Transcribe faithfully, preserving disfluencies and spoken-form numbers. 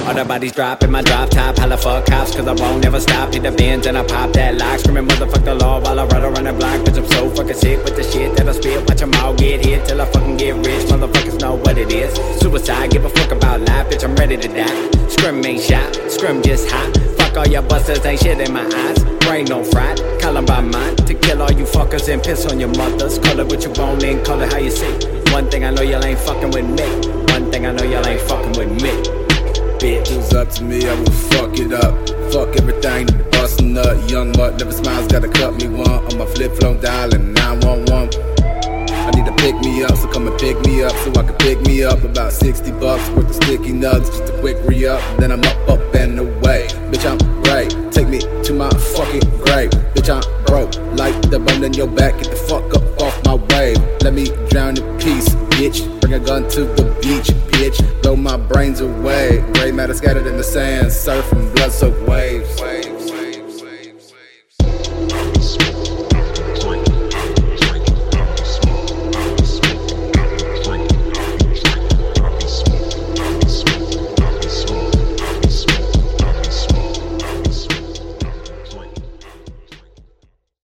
All the bodies drop in my drop top, hella fuck cops, cause I won't never stop. Hit the bins and I pop that lock, screaming motherfuck the law while I ride around the block. Bitch, I'm so fucking sick with the shit that I spit. Watch them all get hit till I fucking get rich. Motherfuckers know what it is. Suicide, give a fuck about life, bitch, I'm ready to die. Scrim ain't shot, scrim just hot. Fuck all your busters, ain't shit in my eyes. Brain no fried, call them by mine. To kill all you fuckers and piss on your mothers. Call it what you want and call it how you see. One thing I know, y'all ain't fucking with me. One thing I know, y'all ain't fucking with me. Bitch. It was up to me, I would fuck it up. Fuck everything, bust a nut. Young mutt never smiles, gotta cut me one. On my flip phone dialing nine one one. I need to pick me up, so come and pick me up, so I can pick me up. About sixty bucks worth of sticky nuts, just a quick re-up, then I'm up, up and away. Bitch, I'm great, take me to my fucking grave. Bitch, I'm broke, like the bone in your back, get the fuck up off my wave. Let me drown in peace, bitch. Bring a gun to the beach, bitch. Blow my brains away. Gray matter scattered in the sand, surfing blood soaked waves.